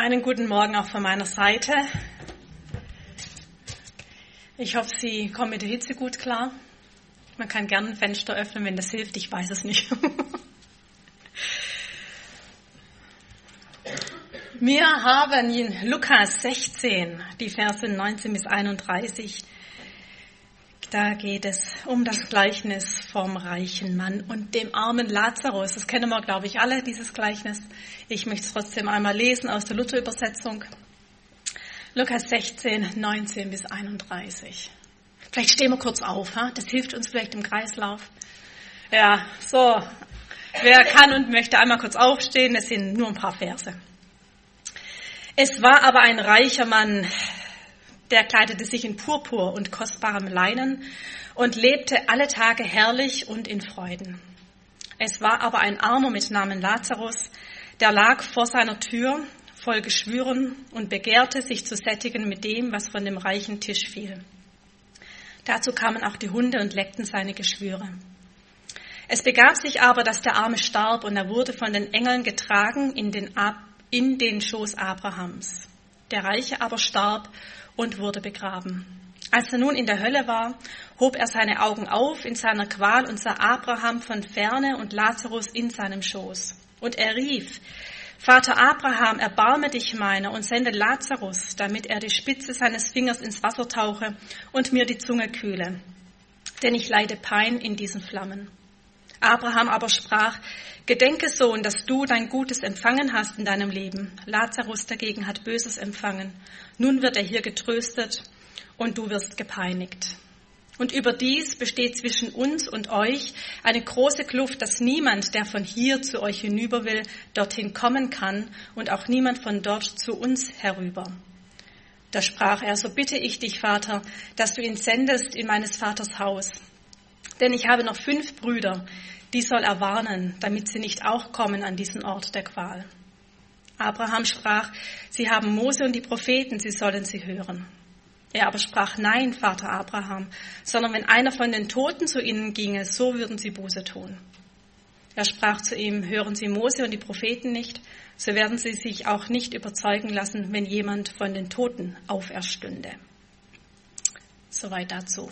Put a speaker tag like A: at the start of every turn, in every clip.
A: Einen guten Morgen auch von meiner Seite. Ich hoffe, Sie kommen mit der Hitze gut klar. Man kann gerne ein Fenster öffnen, wenn das hilft. Ich weiß es nicht. Wir haben in Lukas 16, die Verse 19 bis 31. Da geht es um das Gleichnis vom reichen Mann und dem armen Lazarus. Das kennen wir, glaube ich, alle, dieses Gleichnis. Ich möchte es trotzdem einmal lesen aus der Luther-Übersetzung. Lukas 16, 19 bis 31. Vielleicht stehen wir kurz auf, das hilft uns vielleicht im Kreislauf. Ja, so, wer kann und möchte einmal kurz aufstehen, das sind nur ein paar Verse. Es war aber ein reicher Mann, der kleidete sich in Purpur und kostbarem Leinen und lebte alle Tage herrlich und in Freuden. Es war aber ein Armer mit Namen Lazarus, der lag vor seiner Tür, voll Geschwüren und begehrte, sich zu sättigen mit dem, was von dem reichen Tisch fiel. Dazu kamen auch die Hunde und leckten seine Geschwüre. Es begab sich aber, dass der Arme starb und er wurde von den Engeln getragen in den Schoß Abrahams. Der Reiche aber starb und wurde begraben. Als er nun in der Hölle war, hob er seine Augen auf in seiner Qual und sah Abraham von ferne und Lazarus in seinem Schoß. Und er rief: Vater Abraham, erbarme dich meiner und sende Lazarus, damit er die Spitze seines Fingers ins Wasser tauche und mir die Zunge kühle. Denn ich leide Pein in diesen Flammen. Abraham aber sprach: Gedenke, Sohn, dass du dein Gutes empfangen hast in deinem Leben. Lazarus dagegen hat Böses empfangen. Nun wird er hier getröstet und du wirst gepeinigt. Und überdies besteht zwischen uns und euch eine große Kluft, dass niemand, der von hier zu euch hinüber will, dorthin kommen kann und auch niemand von dort zu uns herüber. Da sprach er: So bitte ich dich, Vater, dass du ihn sendest in meines Vaters Haus. Denn ich habe noch 5 Brüder, die soll er warnen, damit sie nicht auch kommen an diesen Ort der Qual. Abraham sprach: Sie haben Mose und die Propheten, sie sollen sie hören. Er aber sprach: Nein, Vater Abraham, sondern wenn einer von den Toten zu ihnen ginge, so würden sie Buße tun. Er sprach zu ihm: Hören Sie Mose und die Propheten nicht, so werden sie sich auch nicht überzeugen lassen, wenn jemand von den Toten auferstünde. Soweit dazu.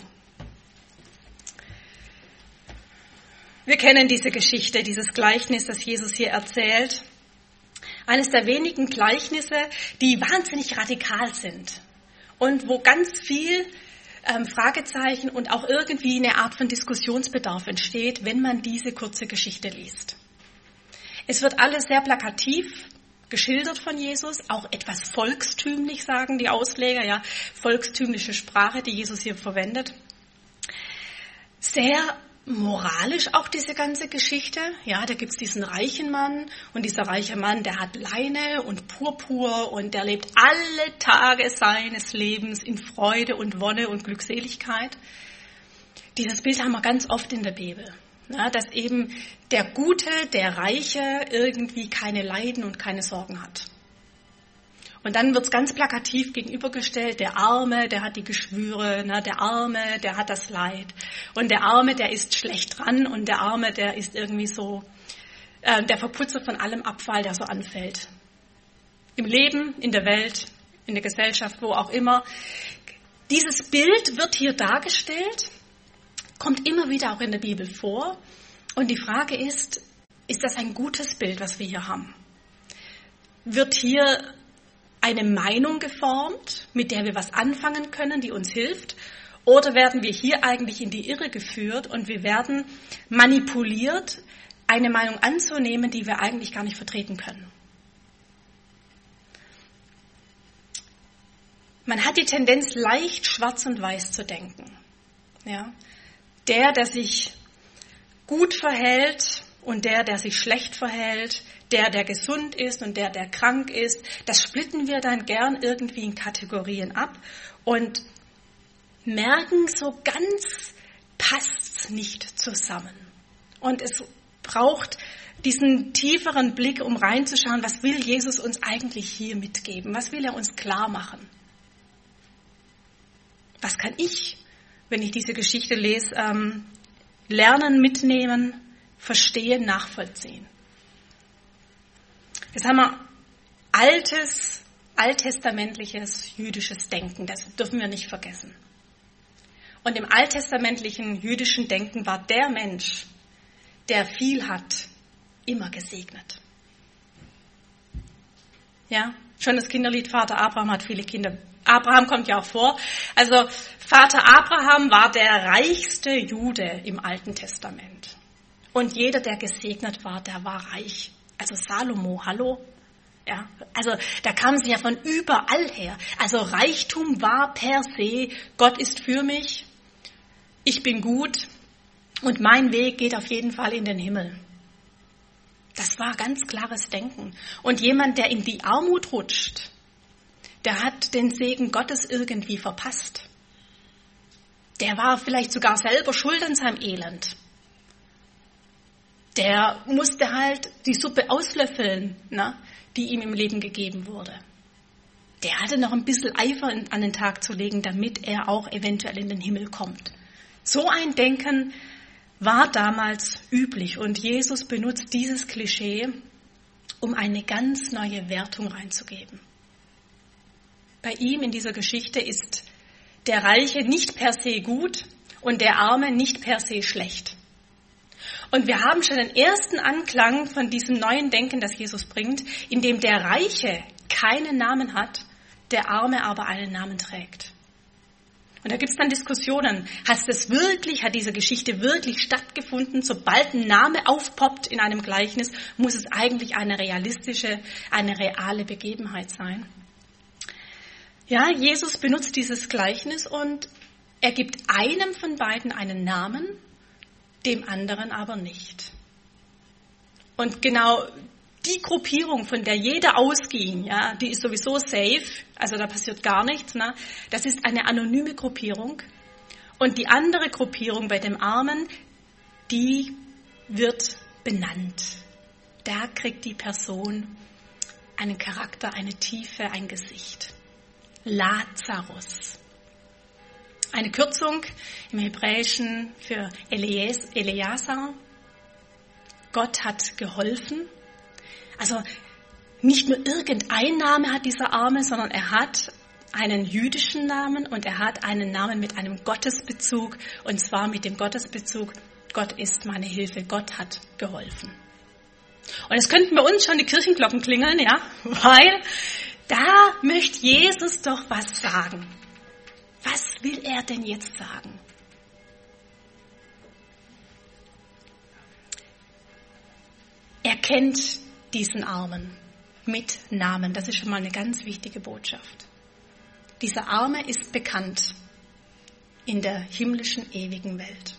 A: Wir kennen diese Geschichte, dieses Gleichnis, das Jesus hier erzählt. Eines der wenigen Gleichnisse, die wahnsinnig radikal sind und wo ganz viel Fragezeichen und auch irgendwie eine Art von Diskussionsbedarf entsteht, wenn man diese kurze Geschichte liest. Es wird alles sehr plakativ geschildert von Jesus, auch etwas volkstümlich, sagen die Ausleger, ja, volkstümliche Sprache, die Jesus hier verwendet. Sehr moralisch auch diese ganze Geschichte. Ja, da gibt's diesen reichen Mann und dieser reiche Mann, der hat Leine und Purpur und der lebt alle Tage seines Lebens in Freude und Wonne und Glückseligkeit. Dieses Bild haben wir ganz oft in der Bibel. Ja, dass eben der Gute, der Reiche irgendwie keine Leiden und keine Sorgen hat. Und dann wird's ganz plakativ gegenübergestellt: der Arme, der hat die Geschwüre, der Arme, der hat das Leid. Und der Arme, der ist schlecht dran und der Arme, der ist irgendwie so der Verputzer von allem Abfall, der so anfällt. Im Leben, in der Welt, in der Gesellschaft, wo auch immer. Dieses Bild wird hier dargestellt, kommt immer wieder auch in der Bibel vor. Und die Frage ist das ein gutes Bild, was wir hier haben? Wird hier eine Meinung geformt, mit der wir was anfangen können, die uns hilft? Oder werden wir hier eigentlich in die Irre geführt und wir werden manipuliert, eine Meinung anzunehmen, die wir eigentlich gar nicht vertreten können? Man hat die Tendenz, leicht schwarz und weiß zu denken. Ja? Der sich gut verhält und der sich schlecht verhält, der gesund ist und der krank ist, das splitten wir dann gern irgendwie in Kategorien ab und merken, so ganz passt's nicht zusammen. Und es braucht diesen tieferen Blick, um reinzuschauen, was will Jesus uns eigentlich hier mitgeben? Was will er uns klar machen? Was kann ich, wenn ich diese Geschichte lese, lernen, mitnehmen, verstehen, nachvollziehen? Jetzt haben wir altes, alttestamentliches jüdisches Denken, das dürfen wir nicht vergessen. Und im alttestamentlichen jüdischen Denken war der Mensch, der viel hat, immer gesegnet. Ja, schon das Kinderlied Vater Abraham hat viele Kinder. Abraham kommt ja auch vor. Also Vater Abraham war der reichste Jude im Alten Testament. Und jeder, der gesegnet war, der war reich. Also Salomo, hallo? Ja, also da kamen sie ja von überall her. Also Reichtum war per se, Gott ist für mich, ich bin gut und mein Weg geht auf jeden Fall in den Himmel. Das war ganz klares Denken. Und jemand, der in die Armut rutscht, der hat den Segen Gottes irgendwie verpasst. Der war vielleicht sogar selber schuld an seinem Elend. Der musste halt die Suppe auslöffeln, ne, die ihm im Leben gegeben wurde. Der hatte noch ein bisschen Eifer an den Tag zu legen, damit er auch eventuell in den Himmel kommt. So ein Denken war damals üblich und Jesus benutzt dieses Klischee, um eine ganz neue Wertung reinzugeben. Bei ihm in dieser Geschichte ist der Reiche nicht per se gut und der Arme nicht per se schlecht. Und wir haben schon den ersten Anklang von diesem neuen Denken, das Jesus bringt, in dem der Reiche keinen Namen hat, der Arme aber einen Namen trägt. Und da gibt es dann Diskussionen. Hat diese Geschichte wirklich stattgefunden? Sobald ein Name aufpoppt in einem Gleichnis, muss es eigentlich eine reale Begebenheit sein. Ja, Jesus benutzt dieses Gleichnis und er gibt einem von beiden einen Namen, dem anderen aber nicht. Und genau die Gruppierung, von der jeder ausging, ja, die ist sowieso safe, also da passiert gar nichts, ne? Das ist eine anonyme Gruppierung. Und die andere Gruppierung bei dem Armen, die wird benannt. Da kriegt die Person einen Charakter, eine Tiefe, ein Gesicht. Lazarus. Eine Kürzung im Hebräischen für Eleazar. Gott hat geholfen. Also nicht nur irgendein Name hat dieser Arme, sondern er hat einen jüdischen Namen und er hat einen Namen mit einem Gottesbezug. Und zwar mit dem Gottesbezug, Gott ist meine Hilfe, Gott hat geholfen. Und es könnten bei uns schon die Kirchenglocken klingeln, ja, weil da möchte Jesus doch was sagen. Was will er denn jetzt sagen? Er kennt diesen Armen mit Namen. Das ist schon mal eine ganz wichtige Botschaft. Dieser Arme ist bekannt in der himmlischen, ewigen Welt.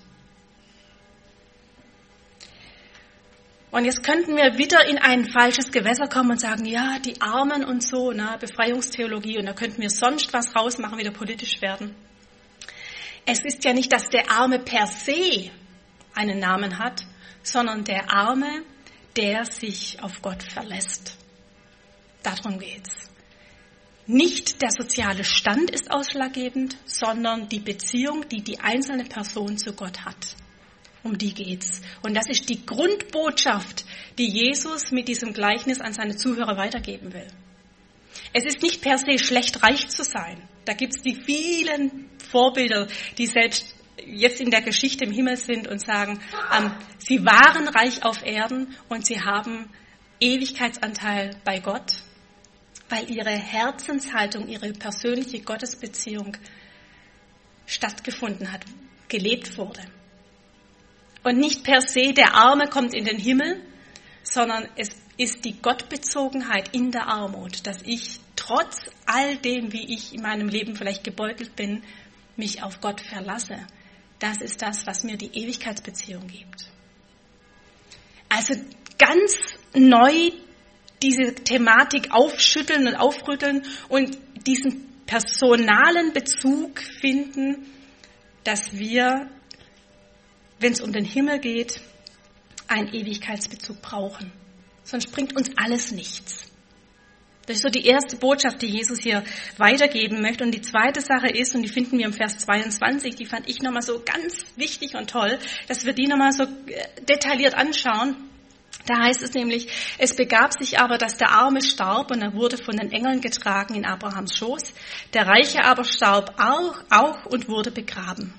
A: Und jetzt könnten wir wieder in ein falsches Gewässer kommen und sagen, ja, die Armen und so, ne, Befreiungstheologie, und da könnten wir sonst was rausmachen, wieder politisch werden. Es ist ja nicht, dass der Arme per se einen Namen hat, sondern der Arme, der sich auf Gott verlässt. Darum geht's. Nicht der soziale Stand ist ausschlaggebend, sondern die Beziehung, die die einzelne Person zu Gott hat. Um die geht's. Und das ist die Grundbotschaft, die Jesus mit diesem Gleichnis an seine Zuhörer weitergeben will. Es ist nicht per se schlecht, reich zu sein. Da gibt's die vielen Vorbilder, die selbst jetzt in der Geschichte im Himmel sind und sagen, sie waren reich auf Erden und sie haben Ewigkeitsanteil bei Gott, weil ihre Herzenshaltung, ihre persönliche Gottesbeziehung stattgefunden hat, gelebt wurde. Und nicht per se, der Arme kommt in den Himmel, sondern es ist die Gottbezogenheit in der Armut, dass ich trotz all dem, wie ich in meinem Leben vielleicht gebeutelt bin, mich auf Gott verlasse. Das ist das, was mir die Ewigkeitsbeziehung gibt. Also ganz neu diese Thematik aufschütteln und aufrütteln und diesen personalen Bezug finden, dass wir, wenn es um den Himmel geht, einen Ewigkeitsbezug brauchen. Sonst bringt uns alles nichts. Das ist so die erste Botschaft, die Jesus hier weitergeben möchte. Und die zweite Sache ist, und die finden wir im Vers 22, die fand ich nochmal so ganz wichtig und toll, dass wir die nochmal so detailliert anschauen. Da heißt es nämlich, es begab sich aber, dass der Arme starb und er wurde von den Engeln getragen in Abrahams Schoß. Der Reiche aber starb auch und wurde begraben.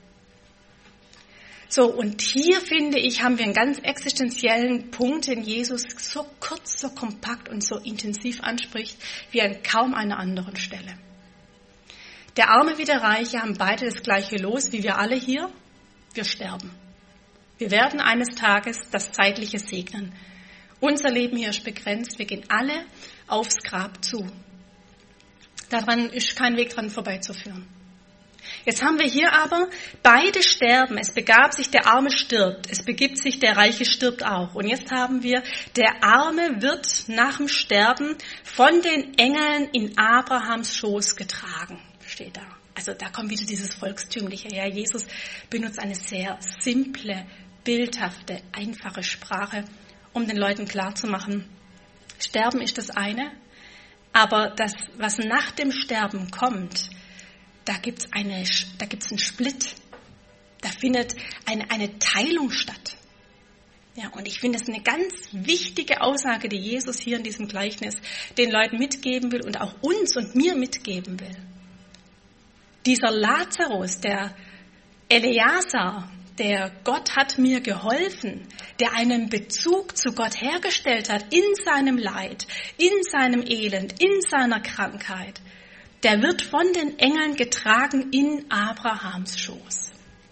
A: So, und hier, finde ich, haben wir einen ganz existenziellen Punkt, den Jesus so kurz, so kompakt und so intensiv anspricht, wie an kaum einer anderen Stelle. Der Arme wie der Reiche haben beide das gleiche Los, wie wir alle hier. Wir sterben. Wir werden eines Tages das Zeitliche segnen. Unser Leben hier ist begrenzt. Wir gehen alle aufs Grab zu. Daran ist kein Weg dran vorbeizuführen. Jetzt haben wir hier aber, beide sterben. Es begab sich, der Arme stirbt. Es begibt sich, der Reiche stirbt auch. Und jetzt haben wir, der Arme wird nach dem Sterben von den Engeln in Abrahams Schoß getragen. Steht da. Also da kommt wieder dieses Volkstümliche. Ja, Jesus benutzt eine sehr simple, bildhafte, einfache Sprache, um den Leuten klarzumachen, Sterben ist das eine, aber das, was nach dem Sterben kommt, da gibt's einen Split. Da findet eine Teilung statt. Ja, und ich finde es eine ganz wichtige Aussage, die Jesus hier in diesem Gleichnis den Leuten mitgeben will und auch uns und mir mitgeben will. Dieser Lazarus, der Eleazar, der Gott hat mir geholfen, der einen Bezug zu Gott hergestellt hat in seinem Leid, in seinem Elend, in seiner Krankheit, der wird von den Engeln getragen in Abrahams Schoß.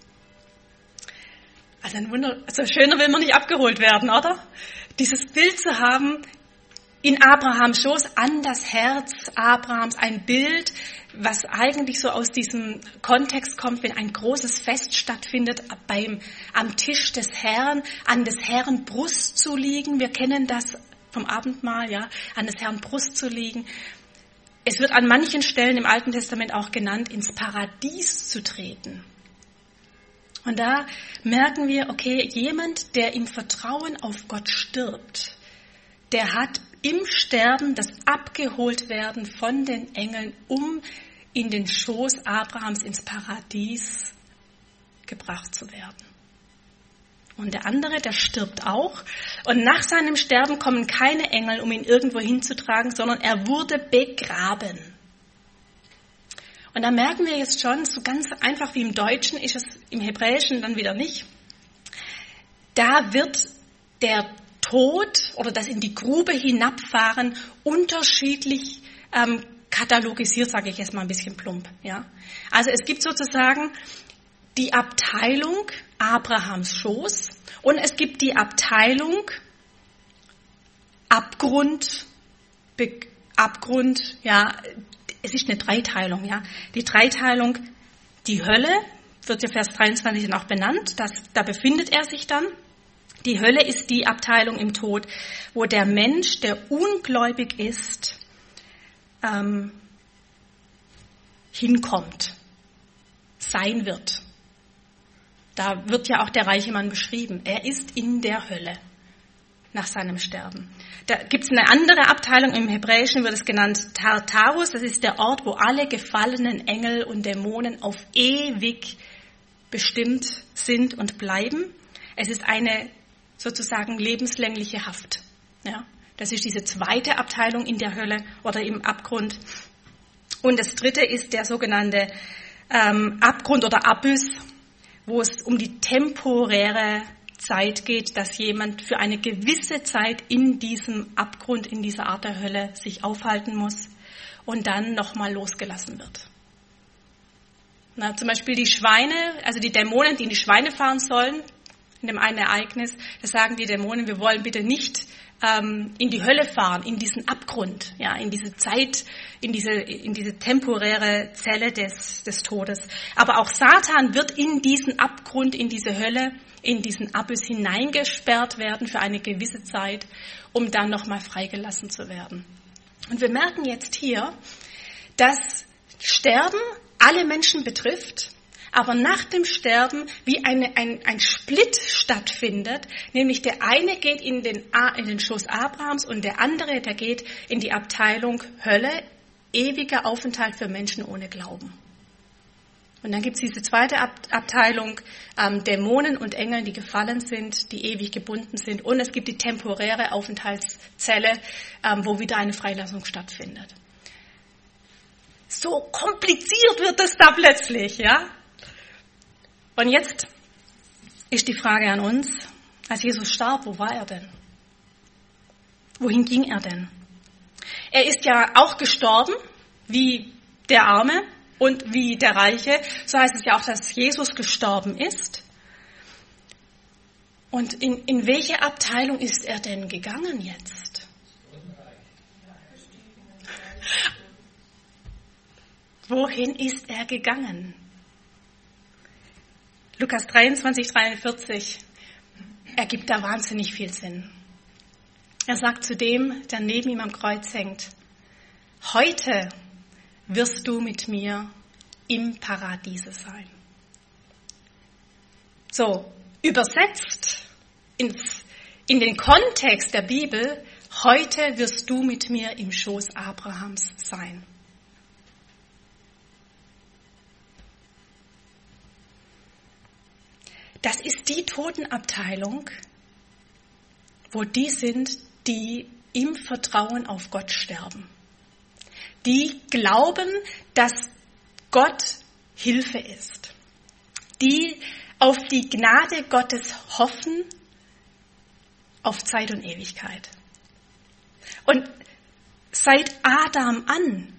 A: Also ein Wunder, also schöner will man nicht abgeholt werden, oder? Dieses Bild zu haben, in Abrahams Schoß, an das Herz Abrahams, ein Bild, was eigentlich so aus diesem Kontext kommt, wenn ein großes Fest stattfindet, am Tisch des Herrn, an des Herrn Brust zu liegen. Wir kennen das vom Abendmahl, ja, an des Herrn Brust zu liegen. Es wird an manchen Stellen im Alten Testament auch genannt, ins Paradies zu treten. Und da merken wir, okay, jemand, der im Vertrauen auf Gott stirbt, der hat im Sterben das Abgeholtwerden von den Engeln, um in den Schoß Abrahams ins Paradies gebracht zu werden. Und der andere, der stirbt auch. Und nach seinem Sterben kommen keine Engel, um ihn irgendwo hinzutragen, sondern er wurde begraben. Und da merken wir jetzt schon, so ganz einfach wie im Deutschen ist es im Hebräischen dann wieder nicht. Da wird der Tod oder das in die Grube hinabfahren unterschiedlich katalogisiert, sage ich jetzt mal ein bisschen plump. Ja? Also es gibt sozusagen die Abteilung Abrahams Schoß und es gibt die Abteilung Abgrund, ja, es ist eine Dreiteilung, ja. Die Dreiteilung, die Hölle, wird ja Vers 23 dann auch benannt, da befindet er sich dann. Die Hölle ist die Abteilung im Tod, wo der Mensch, der ungläubig ist, hinkommt, sein wird. Da wird ja auch der reiche Mann beschrieben. Er ist in der Hölle nach seinem Sterben. Da gibt es eine andere Abteilung, im Hebräischen wird es genannt Tartarus. Das ist der Ort, wo alle gefallenen Engel und Dämonen auf ewig bestimmt sind und bleiben. Es ist eine sozusagen lebenslängliche Haft. Ja, das ist diese zweite Abteilung in der Hölle oder im Abgrund. Und das dritte ist der sogenannte Abgrund oder Abyss, wo es um die temporäre Zeit geht, dass jemand für eine gewisse Zeit in diesem Abgrund, in dieser Art der Hölle sich aufhalten muss und dann nochmal losgelassen wird. Na, zum Beispiel die Schweine, also die Dämonen, die in die Schweine fahren sollen, in dem einen Ereignis, da sagen die Dämonen, wir wollen bitte nicht in die Hölle fahren, in diesen Abgrund, ja, in diese Zeit, in diese temporäre Zelle des Todes. Aber auch Satan wird in diesen Abgrund, in diese Hölle, in diesen Abyss hineingesperrt werden für eine gewisse Zeit, um dann nochmal freigelassen zu werden. Und wir merken jetzt hier, dass Sterben alle Menschen betrifft, aber nach dem Sterben wie ein Split stattfindet, nämlich der eine geht in den Schoß Abrahams und der andere, der geht in die Abteilung Hölle, ewiger Aufenthalt für Menschen ohne Glauben. Und dann gibt es diese zweite Abteilung, Dämonen und Engel, die gefallen sind, die ewig gebunden sind. Und es gibt die temporäre Aufenthaltszelle, wo wieder eine Freilassung stattfindet. So kompliziert wird es da plötzlich, ja? Und jetzt ist die Frage an uns, als Jesus starb, wo war er denn? Wohin ging er denn? Er ist ja auch gestorben, wie der Arme und wie der Reiche. So heißt es ja auch, dass Jesus gestorben ist. Und in welche Abteilung ist er denn gegangen jetzt? Wohin ist er gegangen? Lukas 23, 43 ergibt da wahnsinnig viel Sinn. Er sagt zu dem, der neben ihm am Kreuz hängt, heute wirst du mit mir im Paradiese sein. So, übersetzt in den Kontext der Bibel, heute wirst du mit mir im Schoß Abrahams sein. Das ist die Totenabteilung, wo die sind, die im Vertrauen auf Gott sterben. Die glauben, dass Gott Hilfe ist. Die auf die Gnade Gottes hoffen, auf Zeit und Ewigkeit. Und seit Adam an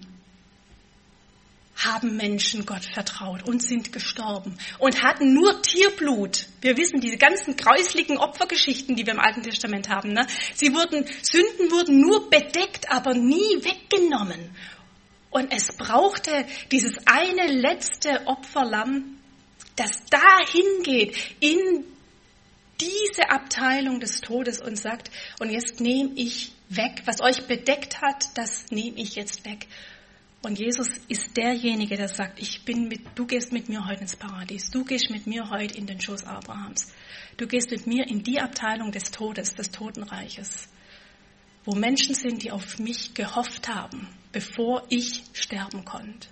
A: haben Menschen Gott vertraut und sind gestorben und hatten nur Tierblut. Wir wissen, diese ganzen gräuslichen Opfergeschichten, die wir im Alten Testament haben, ne? Sünden wurden nur bedeckt, aber nie weggenommen. Und es brauchte dieses eine letzte Opferlamm, das dahin geht, in diese Abteilung des Todes und sagt, und jetzt nehme ich weg, was euch bedeckt hat, das nehme ich jetzt weg. Und Jesus ist derjenige, der sagt, du gehst mit mir heute ins Paradies, du gehst mit mir heute in den Schoß Abrahams, du gehst mit mir in die Abteilung des Todes, des Totenreiches, wo Menschen sind, die auf mich gehofft haben, bevor ich sterben konnte.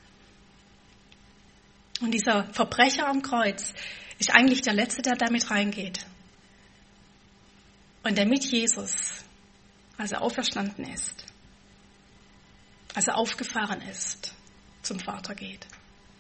A: Und dieser Verbrecher am Kreuz ist eigentlich der Letzte, der damit reingeht. Und der mit Jesus, als er auferstanden ist, als er aufgefahren ist, zum Vater geht.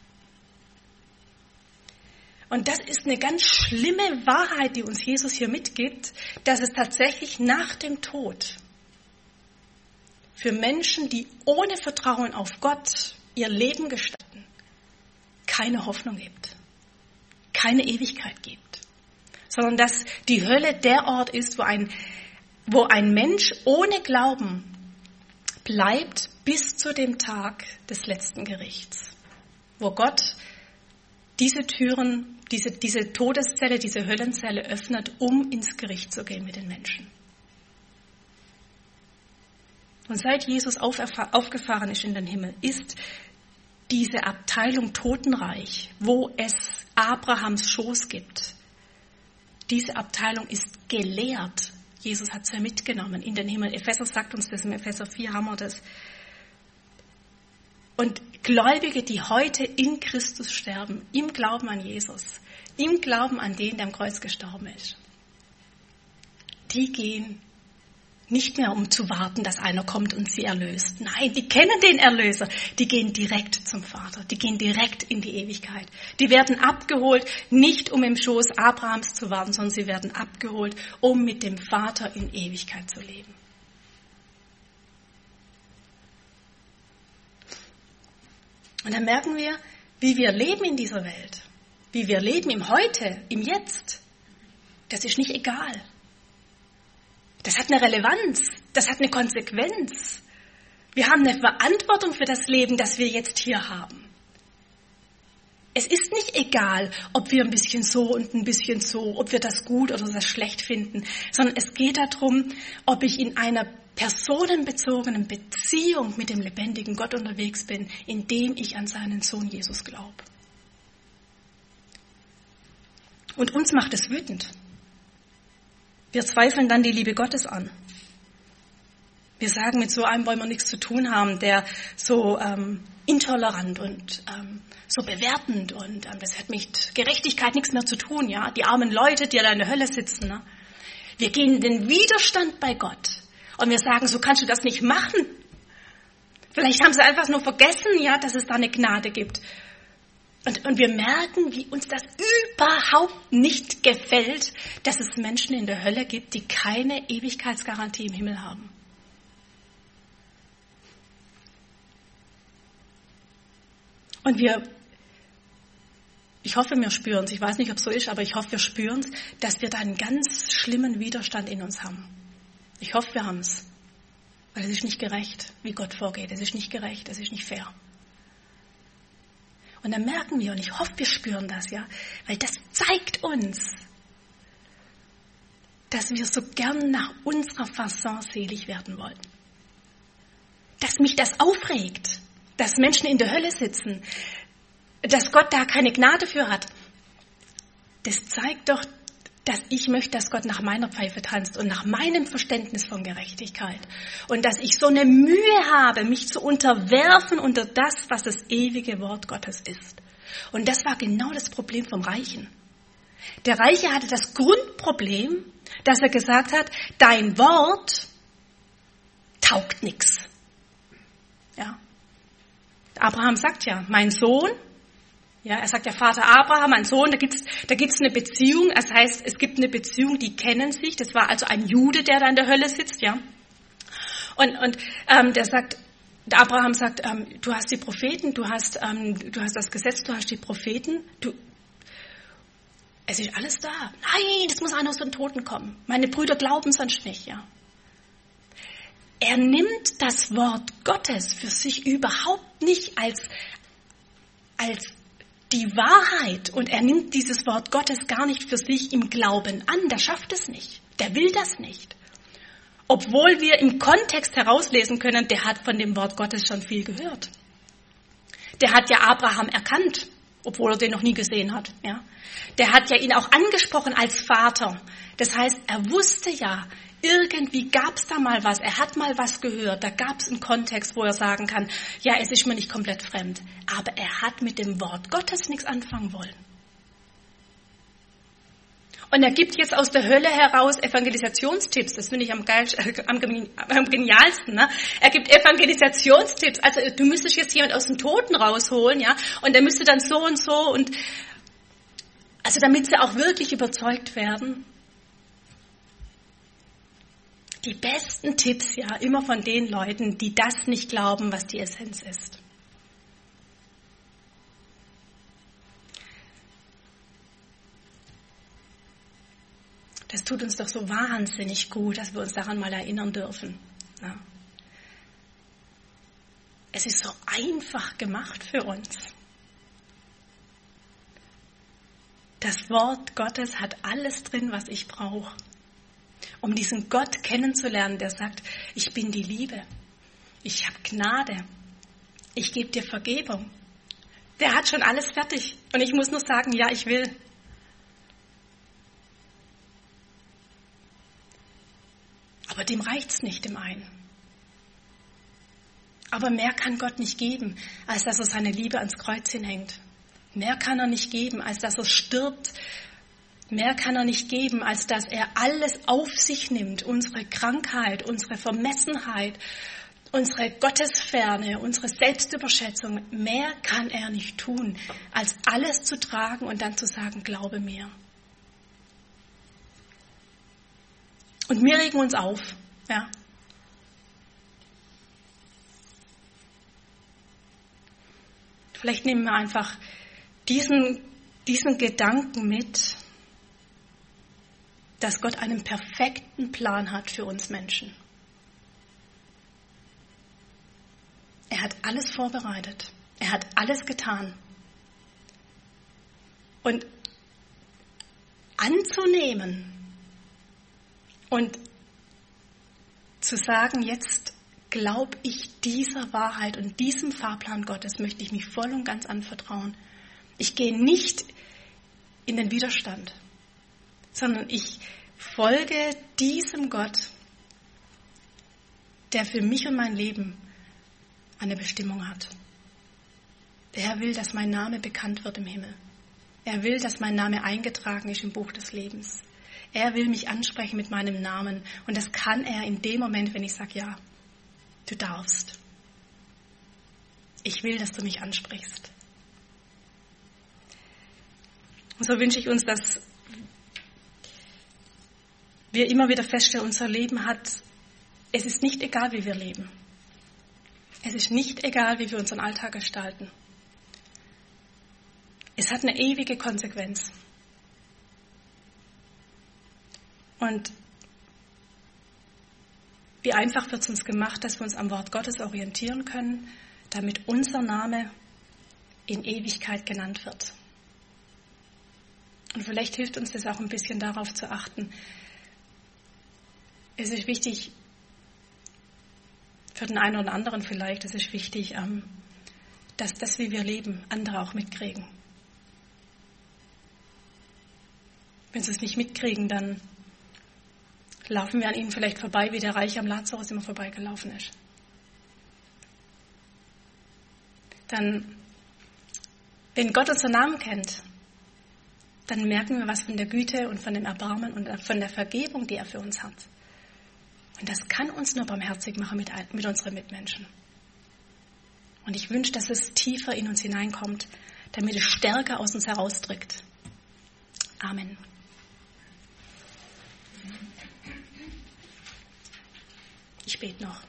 A: Und das ist eine ganz schlimme Wahrheit, die uns Jesus hier mitgibt, dass es tatsächlich nach dem Tod für Menschen, die ohne Vertrauen auf Gott ihr Leben gestatten, keine Hoffnung gibt, keine Ewigkeit gibt, sondern dass die Hölle der Ort ist, wo ein Mensch ohne Glauben bleibt bis zu dem Tag des letzten Gerichts, wo Gott diese Türen, diese Todeszelle, diese Höllenzelle öffnet, um ins Gericht zu gehen mit den Menschen. Und seit Jesus aufgefahren ist in den Himmel, ist diese Abteilung Totenreich, wo es Abrahams Schoß gibt, diese Abteilung ist geleert. Jesus hat sie mitgenommen in den Himmel. Epheser sagt uns das, im Epheser 4 haben wir das. Und Gläubige, die heute in Christus sterben, im Glauben an Jesus, im Glauben an den, der am Kreuz gestorben ist, die gehen nicht mehr, um zu warten, dass einer kommt und sie erlöst. Nein, die kennen den Erlöser. Die gehen direkt zum Vater. Die gehen direkt in die Ewigkeit. Die werden abgeholt, nicht um im Schoß Abrahams zu warten, sondern sie werden abgeholt, um mit dem Vater in Ewigkeit zu leben. Und dann merken wir, wie wir leben in dieser Welt, wie wir leben im Heute, im Jetzt. Das ist nicht egal. Das hat eine Relevanz, das hat eine Konsequenz. Wir haben eine Verantwortung für das Leben, das wir jetzt hier haben. Es ist nicht egal, ob wir ein bisschen so und ein bisschen so, ob wir das gut oder das schlecht finden, sondern es geht darum, ob ich in einer personenbezogenen Beziehung mit dem lebendigen Gott unterwegs bin, indem ich an seinen Sohn Jesus glaube. Und uns macht es wütend. Wir zweifeln dann die Liebe Gottes an. Wir sagen, mit so einem wollen wir nichts zu tun haben, der so intolerant und so bewertend und das hat mit Gerechtigkeit nichts mehr zu tun, ja. Die armen Leute, die da in der Hölle sitzen, ne? Wir gehen in den Widerstand bei Gott und wir sagen, so kannst du das nicht machen. Vielleicht haben sie einfach nur vergessen, ja, dass es da eine Gnade gibt. Und wir merken, wie uns das überhaupt nicht gefällt, dass es Menschen in der Hölle gibt, die keine Ewigkeitsgarantie im Himmel haben. Und ich hoffe, wir spüren es, ich weiß nicht, ob es so ist, aber ich hoffe, wir spüren es, dass wir da einen ganz schlimmen Widerstand in uns haben. Ich hoffe, wir haben es. Weil es ist nicht gerecht, wie Gott vorgeht. Es ist nicht gerecht, es ist nicht fair. Und dann merken wir, und ich hoffe, wir spüren das, ja, weil das zeigt uns, dass wir so gern nach unserer Fasson selig werden wollen. Dass mich das aufregt, dass Menschen in der Hölle sitzen, dass Gott da keine Gnade für hat. Das zeigt doch, dass ich möchte, dass Gott nach meiner Pfeife tanzt und nach meinem Verständnis von Gerechtigkeit. Und dass ich so eine Mühe habe, mich zu unterwerfen unter das, was das ewige Wort Gottes ist. Und das war genau das Problem vom Reichen. Der Reiche hatte das Grundproblem, dass er gesagt hat, dein Wort taugt nichts. Ja. Abraham sagt ja, mein Sohn, ja, er sagt ja Vater Abraham, mein Sohn, da gibt's eine Beziehung, das heißt, es gibt eine Beziehung, die kennen sich, das war also ein Jude, der da in der Hölle sitzt, ja. Und der Abraham sagt, du hast die Propheten, du hast das Gesetz, du hast die Propheten, es ist alles da. Nein, es muss einer aus den Toten kommen. Meine Brüder glauben sonst nicht, ja. Er nimmt das Wort Gottes für sich überhaupt nicht als die Wahrheit und er nimmt dieses Wort Gottes gar nicht für sich im Glauben an. Der schafft es nicht. Der will das nicht. Obwohl wir im Kontext herauslesen können, der hat von dem Wort Gottes schon viel gehört. Der hat ja Abraham erkannt, obwohl er den noch nie gesehen hat. Ja. Der hat ja ihn auch angesprochen als Vater. Das heißt, er wusste ja, irgendwie gab es da mal was, er hat mal was gehört, da gab es einen Kontext, wo er sagen kann, ja, es ist mir nicht komplett fremd, aber er hat mit dem Wort Gottes nichts anfangen wollen. Und er gibt jetzt aus der Hölle heraus Evangelisationstipps, das finde ich am genialsten. Ne? Er gibt Evangelisationstipps, also du müsstest jetzt jemand aus dem Toten rausholen, ja, und der müsste dann so und so, und also damit sie auch wirklich überzeugt werden. Die besten Tipps, ja, immer von den Leuten, die das nicht glauben, was die Essenz ist. Das tut uns doch so wahnsinnig gut, dass wir uns daran mal erinnern dürfen. Ja. Es ist so einfach gemacht für uns. Das Wort Gottes hat alles drin, was ich brauche, um diesen Gott kennenzulernen, der sagt, ich bin die Liebe, ich habe Gnade, ich gebe dir Vergebung. Der hat schon alles fertig und ich muss nur sagen, ja, ich will. Aber dem reicht's nicht, dem einen. Aber mehr kann Gott nicht geben, als dass er seine Liebe ans Kreuz hinhängt. Mehr kann er nicht geben, als dass er stirbt. Mehr kann er nicht geben, als dass er alles auf sich nimmt. Unsere Krankheit, unsere Vermessenheit, unsere Gottesferne, unsere Selbstüberschätzung. Mehr kann er nicht tun, als alles zu tragen und dann zu sagen, glaube mir. Und wir regen uns auf, ja. Vielleicht nehmen wir einfach diesen Gedanken mit, dass Gott einen perfekten Plan hat für uns Menschen. Er hat alles vorbereitet. Er hat alles getan. Und anzunehmen und zu sagen, jetzt glaube ich dieser Wahrheit und diesem Fahrplan Gottes möchte ich mich voll und ganz anvertrauen. Ich gehe nicht in den Widerstand, sondern ich folge diesem Gott. der für mich und mein Leben eine Bestimmung hat. Der Herr will, dass mein Name bekannt wird im Himmel. Er will, dass mein Name eingetragen ist im Buch des Lebens. Er will mich ansprechen mit meinem Namen. Und das kann er in dem Moment, wenn ich sage, ja, du darfst. Ich will, dass du mich ansprichst. Und so wünsche ich uns, dass wir immer wieder feststellen, unser Leben es ist nicht egal, wie wir leben. Es ist nicht egal, wie wir unseren Alltag gestalten. Es hat eine ewige Konsequenz. Und wie einfach wird es uns gemacht, dass wir uns am Wort Gottes orientieren können, damit unser Name in Ewigkeit genannt wird. Und vielleicht hilft uns das auch ein bisschen darauf zu achten. Es ist wichtig, für den einen oder anderen vielleicht, es ist wichtig, dass das, wie wir leben, andere auch mitkriegen. Wenn sie es nicht mitkriegen, dann laufen wir an ihnen vielleicht vorbei, wie der Reiche am Lazarus immer vorbeigelaufen ist. Dann, wenn Gott unseren Namen kennt, dann merken wir was von der Güte und von dem Erbarmen und von der Vergebung, die er für uns hat. Und das kann uns nur barmherzig machen mit unseren Mitmenschen. Und ich wünsche, dass es tiefer in uns hineinkommt, damit es stärker aus uns herausdrückt. Amen. Ich bete noch.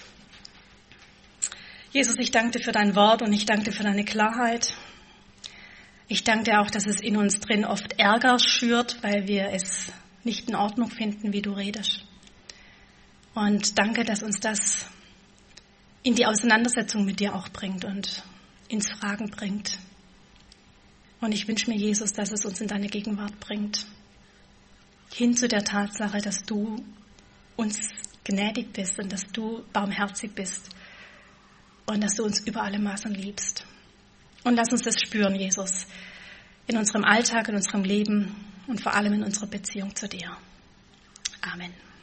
A: Jesus, ich danke dir für dein Wort und ich danke dir für deine Klarheit. Ich danke dir auch, dass es in uns drin oft Ärger schürt, weil wir es nicht in Ordnung finden, wie du redest. Und danke, dass uns das in die Auseinandersetzung mit dir auch bringt und ins Fragen bringt. Und ich wünsche mir, Jesus, dass es uns in deine Gegenwart bringt. Hin zu der Tatsache, dass du uns gnädig bist und dass du barmherzig bist und dass du uns über alle Maßen liebst. Und lass uns das spüren, Jesus, in unserem Alltag, in unserem Leben und vor allem in unserer Beziehung zu dir. Amen.